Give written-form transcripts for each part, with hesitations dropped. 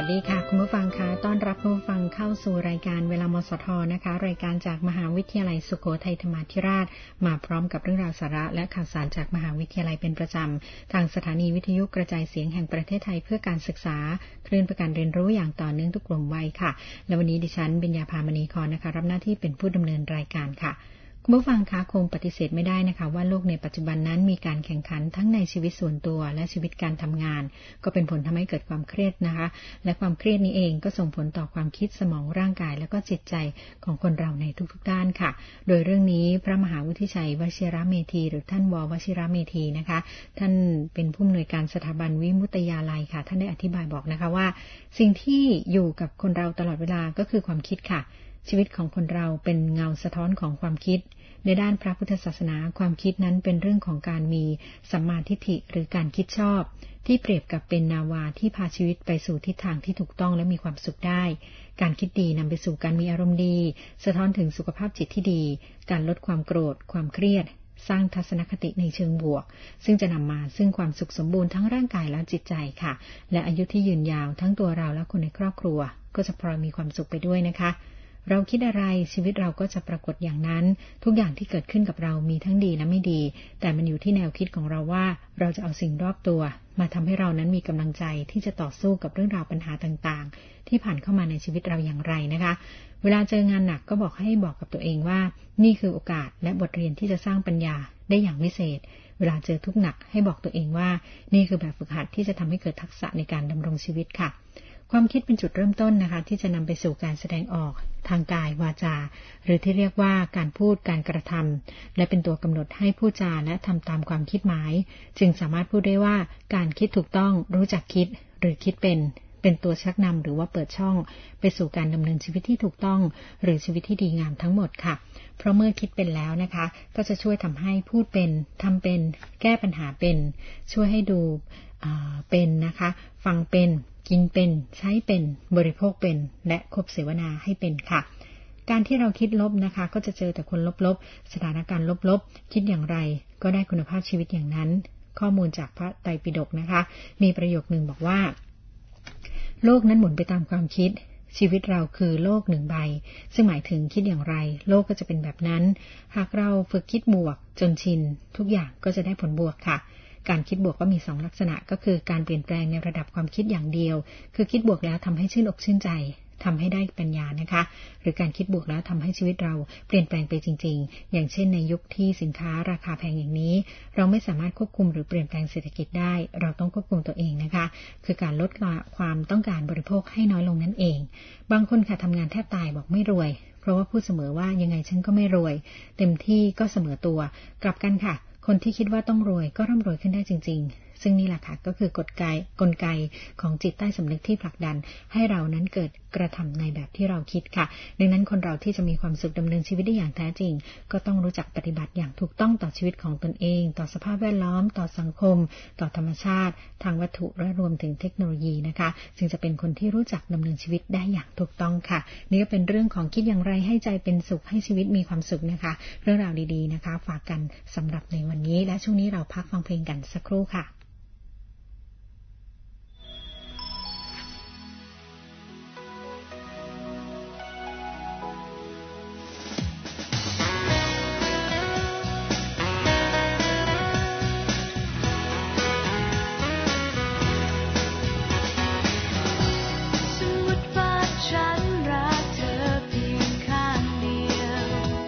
สดีค่ะคุณผู้ฟังคะต้อนรับคุณผู้ฟังเข้าสู่รายการเวลามสทนะคะรายการจากมหาวิทยาลัยสุโขทัยธรรมาธิราชมาพร้อมกับเรื่องราวสาระและข่าวสารจากมหาวิทยาลัยเป็นประจำทางสถานีวิทยุกระจายเสียงแห่งประเทศไทยเพื่อการศึกษาคลื่นประการเรียนรู้อย่างต่อเนื่องทุกกลุ่มวัยค่ะและวันนี้ดิฉันเบญญาภามณีครนะคะรับหน้าที่เป็นผู้ดำเนินรายการค่ะคุณผู้ฟังคะคงปฏิเสธไม่ได้นะคะว่าโลกในปัจจุบันนั้นมีการแข่งขันทั้งในชีวิตส่วนตัวและชีวิตการทำงานก็เป็นผลทำให้เกิดความเครียดนะคะและความเครียดนี้เองก็ส่งผลต่อความคิดสมองร่างกายและก็จิตใจของคนเราในทุกๆด้านค่ะโดยเรื่องนี้พระมหาวุฒิชัยวชิรเมธีหรือท่านว.วชิรเมธีนะคะท่านเป็นผู้อำนวยการสถาบันวิมุตติยาลัยค่ะท่านได้อธิบายบอกนะคะว่าสิ่งที่อยู่กับคนเราตลอดเวลาก็คือความคิดค่ะชีวิตของคนเราเป็นเงาสะท้อนของความคิดในด้านพระพุทธศาสนาความคิดนั้นเป็นเรื่องของการมีสัมมาทิฏฐิหรือการคิดชอบที่เปรียบกับเป็นนาวาที่พาชีวิตไปสู่ทิศทางที่ถูกต้องและมีความสุขได้การคิดดีนำไปสู่การมีอารมณ์ดีสะท้อนถึงสุขภาพจิตที่ดีการลดความโกรธความเครียดสร้างทัศนคติในเชิงบวกซึ่งจะนำมาซึ่งความสุขสมบูรณ์ทั้งร่างกายและจิตใจค่ะและอายุที่ยืนยาวทั้งตัวเราและคนในครอบครัวก็จะพลอยมีความสุขไปด้วยนะคะเราคิดอะไรชีวิตเราก็จะปรากฏอย่างนั้นทุกอย่างที่เกิดขึ้นกับเรามีทั้งดีและไม่ดีแต่มันอยู่ที่แนวคิดของเราว่าเราจะเอาสิ่งรอบตัวมาทำให้เรานั้นมีกำลังใจที่จะต่อสู้กับเรื่องราวปัญหาต่างๆที่ผ่านเข้ามาในชีวิตเราอย่างไรนะคะเวลาเจองานหนักก็บอกกับตัวเองว่านี่คือโอกาสและบทเรียนที่จะสร้างปัญญาได้อย่างวิเศษเวลาเจอทุกข์หนักให้บอกตัวเองว่านี่คือแบบฝึกหัดที่จะทำให้เกิดทักษะในการดำรงชีวิตค่ะความคิดเป็นจุดเริ่มต้นนะคะที่จะนำไปสู่การแสดงออกทางกายวาจาหรือที่เรียกว่าการพูดการกระทำและเป็นตัวกำหนดให้พูดจาและทำตามความคิดหมายจึงสามารถพูดได้ว่าการคิดถูกต้องรู้จักคิดหรือคิดเป็นตัวชักนำหรือว่าเปิดช่องไปสู่การดำเนินชีวิตที่ถูกต้องหรือชีวิตที่ดีงามทั้งหมดค่ะเพราะเมื่อคิดเป็นแล้วนะคะก็จะช่วยทำให้พูดเป็นทำเป็นแก้ปัญหาเป็นช่วยให้ดูเป็นนะคะฟังเป็นกินเป็นใช้เป็นบริโภคเป็นและคบเสวนาให้เป็นค่ะการที่เราคิดลบนะคะก็จะเจอแต่คนลบๆสถานการณ์ลบๆคิดอย่างไรก็ได้คุณภาพชีวิตอย่างนั้นข้อมูลจากพระไตรปิฎกนะคะมีประโยคนึงบอกว่าโลกนั้นหมุนไปตามความคิดชีวิตเราคือโลกหนึ่งใบซึ่งหมายถึงคิดอย่างไรโลกก็จะเป็นแบบนั้นหากเราฝึกคิดบวกจนชินทุกอย่างก็จะได้ผลบวกค่ะการคิดบวกก็มี2ลักษณะก็คือการเปลี่ยนแปลงในระดับความคิดอย่างเดียวคือคิดบวกแล้วทำให้ชื่นอกชื่นใจทำให้ได้ปัญญานะคะหรือการคิดบวกแล้วทำให้ชีวิตเราเปลี่ยนแปลงไปจริงๆอย่างเช่นในยุคที่สินค้าราคาแพงอย่างนี้เราไม่สามารถควบคุมหรือเปลี่ยนแปลงเศรษฐกิจได้เราต้องควบคุมตัวเองนะคะคือการลดความต้องการบริโภคให้น้อยลงนั่นเองบางคนค่ะทำงานแทบตายบอกไม่รวยเพราะว่าพูดเสมอว่ายังไงฉันก็ไม่รวยเต็มที่ก็เสมอตัวกลับกันค่ะคนที่คิดว่าต้องรวยก็ร่ำรวยขึ้นได้จริงๆซึ่งนี่แหละค่ะก็คือกลไกของจิตใต้สำนึกที่ผลักดันให้เรานั้นเกิดกระทำในแบบที่เราคิดค่ะดังนั้นคนเราที่จะมีความสุขดำเนินชีวิตได้อย่างแท้จริงก็ต้องรู้จักปฏิบัติอย่างถูกต้องต่อชีวิตของตนเองต่อสภาพแวดล้อมต่อสังคมต่อธรรมชาติทางวัตถุและรวมถึงเทคโนโลยีนะคะจึงจะเป็นคนที่รู้จักดำเนินชีวิตได้อย่างถูกต้องค่ะนี่ก็เป็นเรื่องของคิดอย่างไรให้ใจเป็นสุขให้ชีวิตมีความสุขนะคะเรื่องราวดีๆนะคะฝากกันสำหรับในวันนี้และช่วงนี้เราพักฟังเพลงกันสักครู่ค่ะ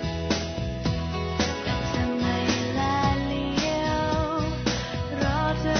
เธอ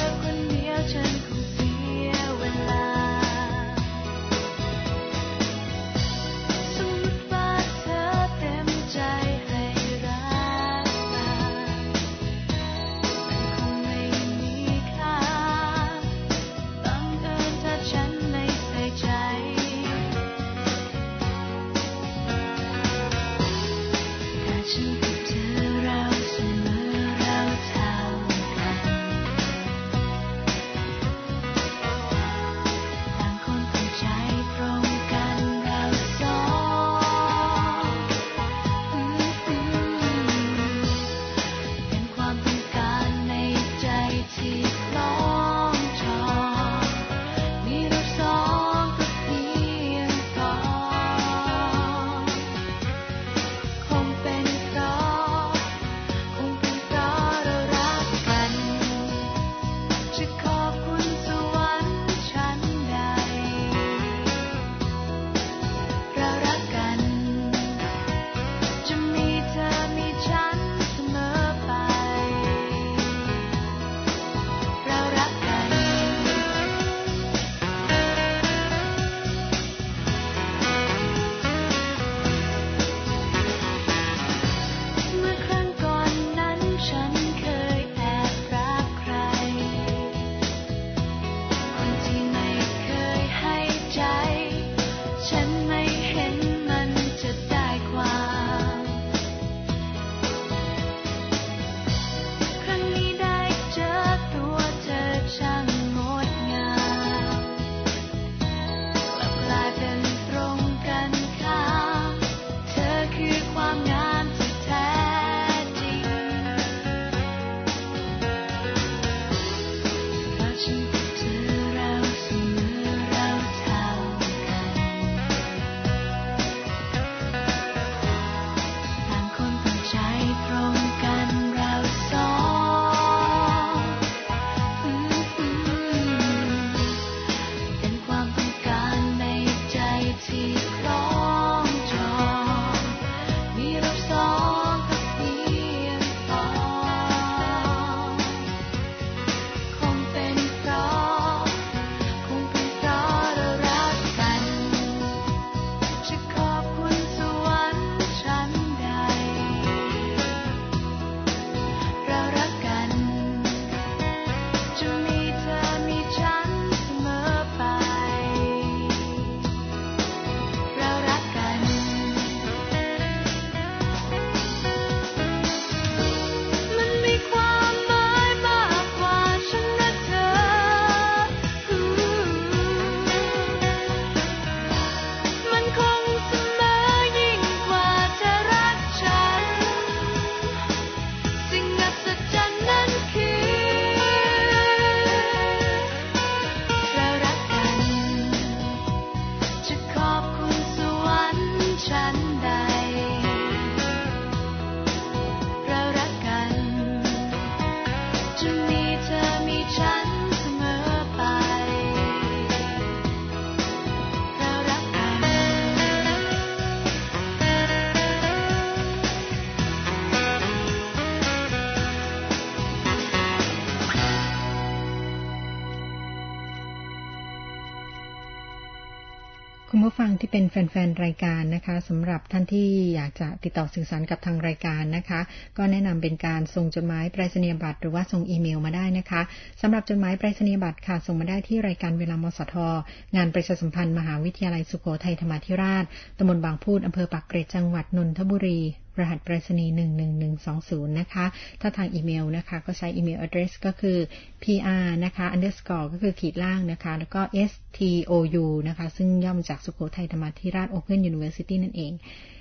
คุณผู้ฟังที่เป็นแฟนๆรายการนะคะสำหรับท่านที่อยากจะติดต่อสื่อสารกับทางรายการนะคะก็แนะนำเป็นการส่งจดหมายไปรษณียบัตรหรือว่าส่งอีเมลมาได้นะคะสำหรับจดหมายไปรษณียบัตรค่ะส่งมาได้ที่รายการเวลามสทงานประชาสัมพันธ์มหาวิทยาลัยสุโขทัยธรรมาธิราชตำบลบางพูดอำเภอปากเกร็ดจังหวัดนนทบุรีรหัสไปรษณีย์11120นะคะถ้าทางอีเมลนะคะก็ใช้อีเมล address ก็คือ pr นะคะ underscore ก็คือขีดล่างนะคะแล้วก็ stou นะคะซึ่งย่อมาจากสุโขทัยธรรมาธิราช Open University นั่นเอง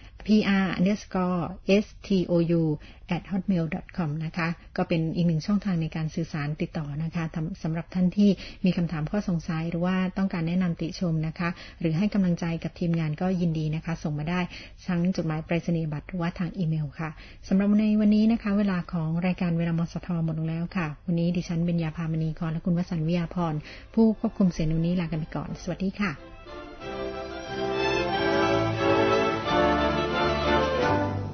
pr_stou@hotmail.com นะคะก็เป็นอีกหนึ่งช่องทางในการสื่อสารติดต่อนะคะสำหรับท่านที่มีคำถามข้อสงสัยหรือว่าต้องการแนะนำติชมนะคะหรือให้กำลังใจกับทีมงานก็ยินดีนะคะส่งมาได้ทั้งจดหมายไปรษณียบัตรหรือว่าทางอีเมลค่ะสำหรับในวันนี้นะคะเวลาของรายการเวลามสทหมดลงแล้วค่ะวันนี้ดิฉันเบญญาภามณีกรและคุณวสันต์วิยาพรผู้ควบคุมเสียงนี้ลากันไปก่อนสวัสดีค่ะ